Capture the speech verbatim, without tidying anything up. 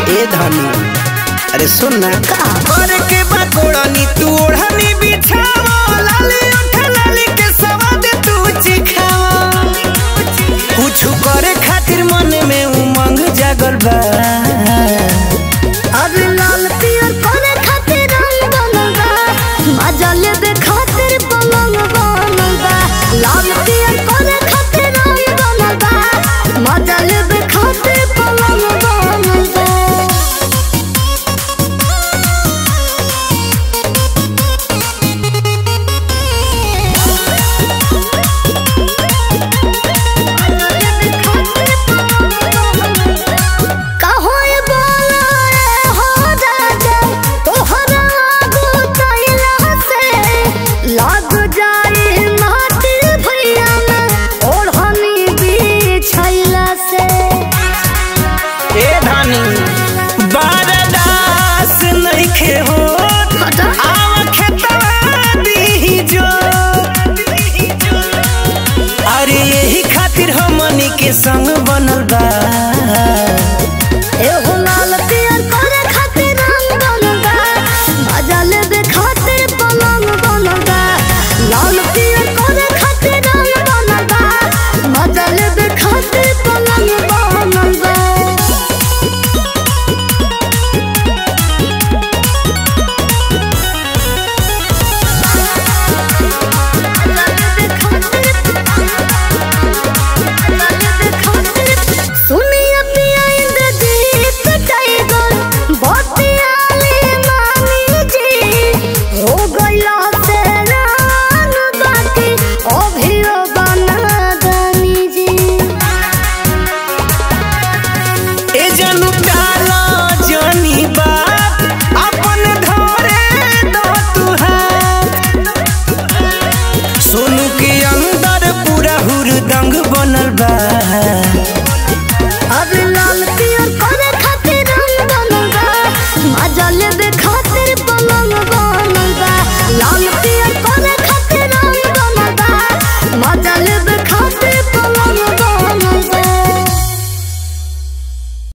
ए धनी अरे सुन ना कर के बाकोड़नी तू ओढ़नी बिछावा लाली उठ लाली के सवाद तू चिखावा कुछ करे खातिर मन में उमंग जागल बा अब लाल पियर करे खातिर रंग बनल बा मजा लेबे खातिर पलंग बनल बा लाल पियर करे खातिर रंग बनल बा मजा लेबे खातिर पलंग बनल बा के संग बनल बा।